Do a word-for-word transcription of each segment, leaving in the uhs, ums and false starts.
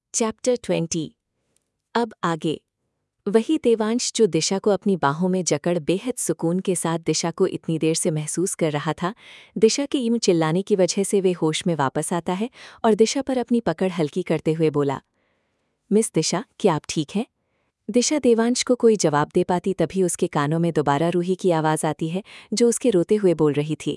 Chapter twenty. अब आगे। वही देवांश जो दिशा को अपनी बाहों में जकड़ बेहद सुकून के साथ दिशा को इतनी देर से महसूस कर रहा था। दिशा के यूं चिल्लाने की वजह से वे होश में वापस आता है और दिशा पर अपनी पकड़ हल्की करते हुए बोला, मिस दिशा, क्या आप ठीक हैं? दिशा देवांश को कोई जवाब दे पाती तभी उसके कानों में दोबारा रूही की आवाज़ आती है, जो उसके रोते हुए बोल रही थी,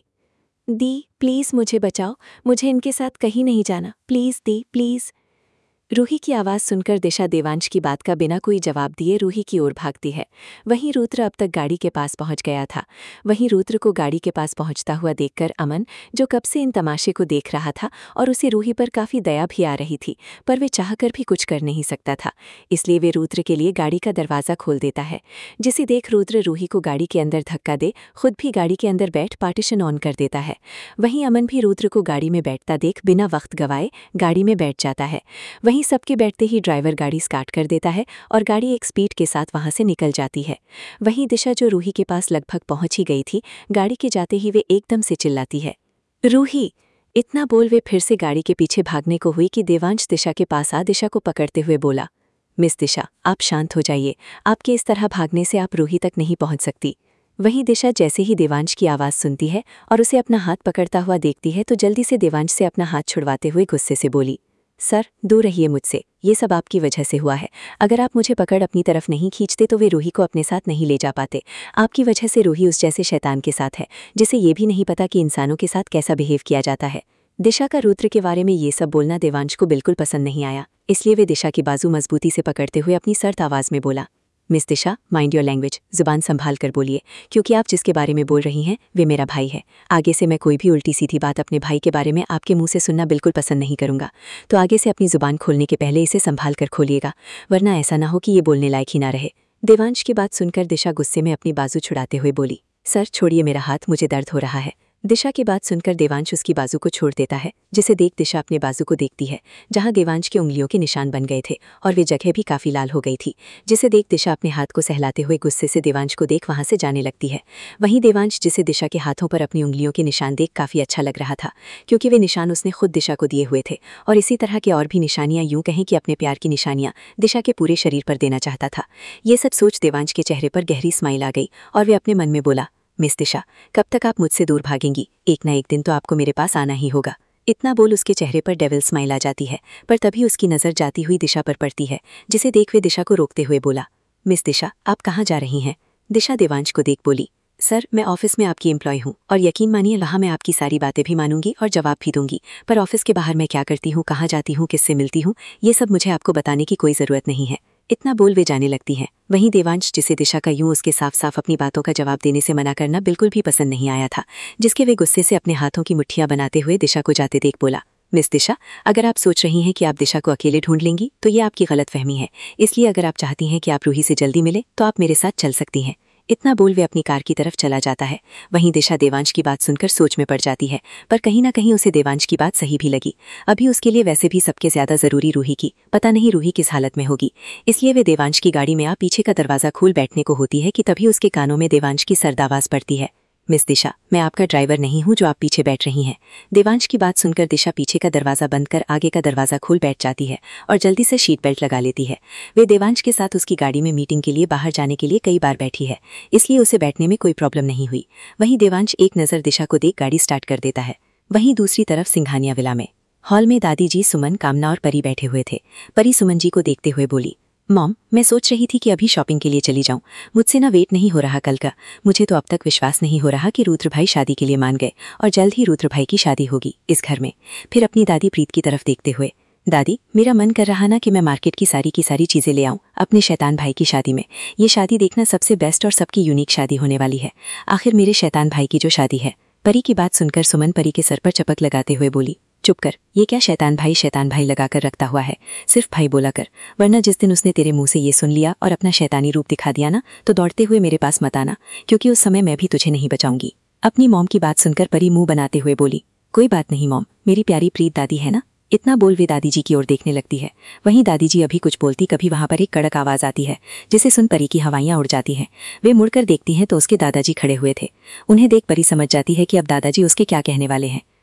दी प्लीज़ मुझे बचाओ, मुझे इनके साथ कहीं नहीं जाना, प्लीज़ दी प्लीज़। रूही की आवाज़ सुनकर दिशा देवांश की बात का बिना कोई जवाब दिए रूही की ओर भागती है। वहीं रुद्र अब तक गाड़ी के पास पहुंच गया था। वहीं रुद्र को गाड़ी के पास पहुंचता हुआ देखकर अमन, जो कब से इन तमाशे को देख रहा था और उसे रूही पर काफ़ी दया भी आ रही थी, पर वे चाहकर भी कुछ कर नहीं सकता था, इसलिए वे रुद्र के लिए गाड़ी का दरवाज़ा खोल देता है। जिसे देख रुद्र रूही को गाड़ी के अंदर धक्का दे खुद भी गाड़ी के अंदर बैठ पार्टीशन ऑन कर देता है। वहीं अमन भी रुद्र को गाड़ी में बैठता देख बिना वक्त गवाए गाड़ी में बैठ जाता है। वहीं सबके बैठते ही ड्राइवर गाड़ी स्टार्ट कर देता है और गाड़ी एक स्पीड के साथ वहां से निकल जाती है। वहीं दिशा, जो रूही के पास लगभग पहुंच ही गई थी, गाड़ी के जाते ही वे एकदम से चिल्लाती है, रूही। इतना बोल वे फिर से गाड़ी के पीछे भागने को हुई कि देवांश दिशा के पास आ दिशा को पकड़ते हुए बोला, मिस दिशा, आप शांत हो जाइए, आपके इस तरह भागने से आप रूही तक नहीं पहुंच सकती। वहीं दिशा जैसे ही देवांश की आवाज़ सुनती है और उसे अपना हाथ पकड़ता हुआ देखती है तो जल्दी से देवांश से अपना हाथ छुड़वाते हुए गुस्से से बोली, सर दूर रहिए मुझसे, ये सब आपकी वजह से हुआ है। अगर आप मुझे पकड़ अपनी तरफ नहीं खींचते तो वे रूही को अपने साथ नहीं ले जा पाते। आपकी वजह से रूही उस जैसे शैतान के साथ है, जिसे ये भी नहीं पता कि इंसानों के साथ कैसा बिहेव किया जाता है। दिशा का रुद्र के बारे में ये सब बोलना देवांश को बिल्कुल पसंद नहीं आया, इसलिए वे दिशा की बाजू मजबूती से पकड़ते हुए अपनी सर्द आवाज़ में बोला, miss Disha, mind your language, जुबान संभाल कर बोलिए, क्योंकि आप जिसके बारे में बोल रही हैं वे मेरा भाई है। आगे से मैं कोई भी उल्टी सीधी बात अपने भाई के बारे में आपके मुंह से सुनना बिल्कुल पसंद नहीं करूंगा, तो आगे से अपनी जुबान खोलने के पहले इसे संभाल कर खोलिएगा, वरना ऐसा ना हो कि ये बोलने लायक ही ना रहे। देवांश की बात सुनकर दिशा गुस्से में अपनी बाजू छुड़ाते हुए बोली, सर छोड़िए मेरा हाथ, मुझे दर्द हो रहा है। दिशा की बात सुनकर देवांश उसकी बाजू को छोड़ देता है, जिसे देख दिशा अपने बाजू को देखती है, जहां देवांश के उंगलियों के निशान बन गए थे और वे जगह भी काफ़ी लाल हो गई थी। जिसे देख दिशा अपने हाथ को सहलाते हुए गुस्से से देवांश को देख वहां से जाने लगती है। वहीं देवांश, जिसे दिशा के हाथों पर अपनी उंगलियों के निशान देख काफ़ी अच्छा लग रहा था, क्योंकि वे निशान उसने खुद दिशा को दिए हुए थे और इसी तरह के और भी निशानियां, यूं कहें कि अपने प्यार की निशानियां दिशा के पूरे शरीर पर देना चाहता था। ये सब सोच देवांश के चेहरे पर गहरी स्माइल आ गई और वे अपने मन में बोला, मिस दिशा, कब तक आप मुझसे दूर भागेंगी? एक ना एक दिन तो आपको मेरे पास आना ही होगा। इतना बोल उसके चेहरे पर डेविल स्माइल आ जाती है, पर तभी उसकी नज़र जाती हुई दिशा पर पड़ती है, जिसे देख वे दिशा को रोकते हुए बोला, मिस दिशा, आप कहाँ जा रही हैं? दिशा देवांश को देख बोली, सर मैं ऑफिस में आपकी एम्प्लॉय हूँ और यकीन मानिए वहाँ मैं आपकी सारी बातें भी मानूंगी और जवाब भी दूंगी, पर ऑफिस के बाहर मैं क्या करती हूँ, कहाँ जाती हूँ, किससे मिलती हूँ, ये सब मुझे आपको बताने की कोई ज़रूरत नहीं है। इतना बोल वे जाने लगती हैं। वहीं देवांश, जिसे दिशा का यूं उसके साफ साफ अपनी बातों का जवाब देने से मना करना बिल्कुल भी पसंद नहीं आया था, जिसके वे गुस्से से अपने हाथों की मुट्ठियां बनाते हुए दिशा को जाते देख बोला, मिस दिशा, अगर आप सोच रही हैं कि आप दिशा को अकेले ढूंढ लेंगी तो ये आपकी गलतफहमी है। इसलिए अगर आप चाहती हैं कि आप रूही से जल्दी मिले तो आप मेरे साथ चल सकती हैं। इतना बोल वे अपनी कार की तरफ चला जाता है। वहीं दिशा देवांश की बात सुनकर सोच में पड़ जाती है, पर कहीं ना कहीं उसे देवांश की बात सही भी लगी। अभी उसके लिए वैसे भी सबके ज्यादा जरूरी रूही की, पता नहीं रूही किस हालत में होगी, इसलिए वे देवांश की गाड़ी में आ पीछे का दरवाजा खोल बैठने को होती है कि तभी उसके कानों में देवांश की सर्द आवाज पड़ती है, मिस दिशा, मैं आपका ड्राइवर नहीं हूँ जो आप पीछे बैठ रही हैं। देवांश की बात सुनकर दिशा पीछे का दरवाजा बंद कर आगे का दरवाजा खोल बैठ जाती है और जल्दी से सीट बेल्ट लगा लेती है। वे देवांश के साथ उसकी गाड़ी में मीटिंग के लिए बाहर जाने के लिए कई बार बैठी है, इसलिए उसे बैठने में कोई प्रॉब्लम नहीं हुई। वहीं देवांश एक नज़र दिशा को देख गाड़ी स्टार्ट कर देता है। वहीं दूसरी तरफ सिंघानिया विला में हॉल में दादी जी, सुमन, कामना और परी बैठे हुए थे। परी सुमन जी को देखते हुए बोली, मॉम, मैं सोच रही थी कि अभी शॉपिंग के लिए चली जाऊं, मुझसे ना वेट नहीं हो रहा कल का। मुझे तो अब तक विश्वास नहीं हो रहा कि रुद्र भाई शादी के लिए मान गए और जल्द ही रुद्र भाई की शादी होगी इस घर में। फिर अपनी दादी प्रीत की तरफ देखते हुए, दादी, मेरा मन कर रहा ना कि मैं मार्केट की सारी की सारी चीज़ें ले आऊं अपने शैतान भाई की शादी में। ये शादी देखना सबसे बेस्ट और सबकी यूनिक शादी होने वाली है, आखिर मेरे शैतान भाई की जो शादी है। परी की बात सुनकर सुमन परी के सर पर चपक लगाते हुए बोली, चुप कर, ये क्या शैतान भाई शैतान भाई लगाकर रखता हुआ है, सिर्फ भाई बोला कर, वरना जिस दिन उसने तेरे मुंह से ये सुन लिया और अपना शैतानी रूप दिखा दिया ना, तो दौड़ते हुए मेरे पास मत आना, क्योंकि उस समय मैं भी तुझे नहीं बचाऊंगी। अपनी मॉम की बात सुनकर परी मुंह बनाते हुए बोली, कोई बात नहीं मॉम, मेरी प्यारी प्रीत दादी है ना। इतना बोल वे दादी जी की ओर देखने लगती है। वहीं दादी जी अभी कुछ बोलती कभी वहां पर एक कड़क आवाज आती है, जिसे सुन परी की हवाइयां उड़ जाती हैं। वे मुड़कर देखती हैं तो उसके दादाजी खड़े हुए थे। उन्हें देख परी समझ जाती है कि अब दादाजी उसके क्या कहने वाले हैं।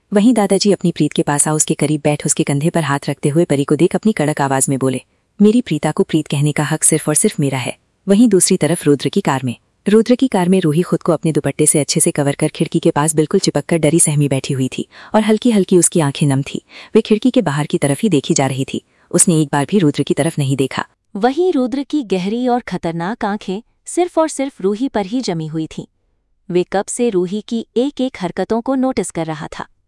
वहीं दादाजी अपनी प्रीत के पास आ उसके करीब बैठ उसके कंधे पर हाथ रखते हुए परी को देख अपनी कड़क आवाज में बोले, मेरी प्रीता को प्रीत कहने का हक सिर्फ और सिर्फ मेरा है। वहीं दूसरी तरफ रुद्र की कार में रुद्र की कार में रूही खुद को अपने दुपट्टे से अच्छे से कवर कर खिड़की के पास बिल्कुल चिपककर डरी सहमी बैठी हुई थी और हल्की हल्की उसकी आंखें नम थी। वे खिड़की के बाहर की तरफ ही देखी जा रही थी। उसने एक बार भी रुद्र की तरफ नहीं देखा। वहीं रुद्र की गहरी और खतरनाक आंखें सिर्फ और सिर्फ रूही पर ही जमी हुई थीं। वे कब से रूही की एक एक हरकतों को नोटिस कर रहा था।